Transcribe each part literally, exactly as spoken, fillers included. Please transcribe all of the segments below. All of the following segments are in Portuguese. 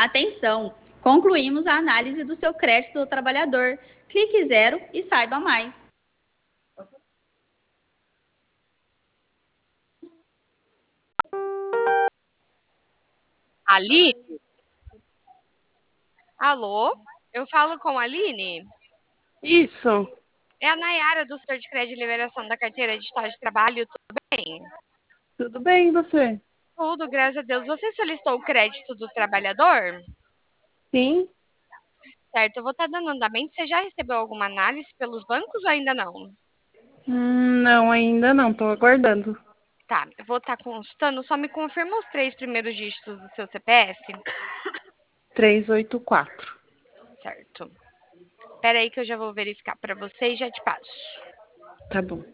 Atenção! Concluímos a análise do seu crédito do trabalhador. Clique zero e saiba mais. Aline? Alô? Eu falo com a Aline? Isso. É a Nayara do setor de crédito e liberação da carteira de estágio de trabalho, tudo bem? Tudo bem, e você? Tudo, graças a Deus. Você solicitou o crédito do trabalhador? Sim? Certo, eu vou estar dando andamento. Você já recebeu alguma análise pelos bancos ou ainda não? Hum, não, ainda não, tô aguardando. Tá, eu vou estar consultando. Só me confirma os três primeiros dígitos do seu C P F? trezentos e oitenta e quatro. Certo. Espera aí que eu já vou verificar para você e já te passo. Tá bom.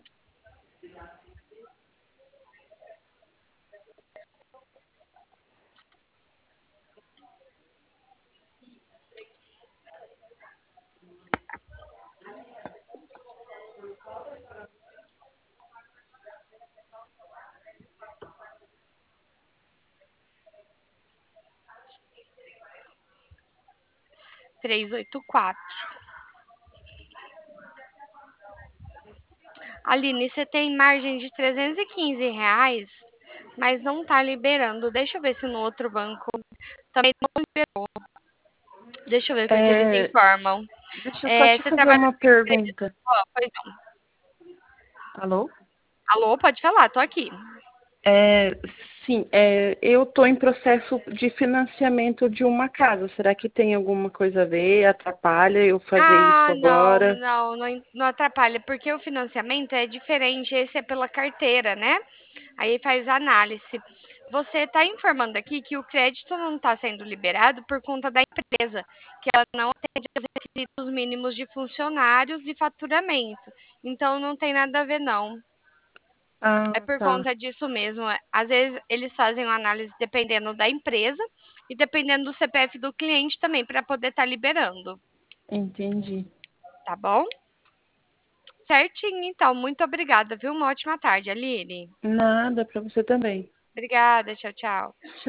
trezentos e oitenta e quatro. Aline, você tem margem de trezentos e quinze reais, mas não tá liberando. Deixa eu ver se no outro banco também não liberou. Deixa eu ver o que, que eles É, informam. deixa eu só É, te você fazer trabalha uma com empresa? pergunta. Ó, pois não. Alô? Alô, pode falar, tô aqui. É, sim, é, eu estou em processo de financiamento de uma casa. Será que tem alguma coisa a ver? Atrapalha eu fazer isso Ah, não, agora? não, não, não atrapalha, porque o financiamento é diferente, esse é pela carteira, né? Aí faz a análise. Você está informando aqui que o crédito não está sendo liberado por conta da empresa, que ela não atende aos requisitos mínimos de funcionários e faturamento. Então não tem nada a ver, não. É Ah, por tá. conta disso mesmo. Às vezes eles fazem uma análise dependendo da empresa e dependendo do C P F do cliente também, para poder estar liberando. Entendi. Tá bom? Certinho, então. Muito obrigada, viu? Uma ótima tarde, Aline. Nada, para você também. Obrigada, tchau, tchau.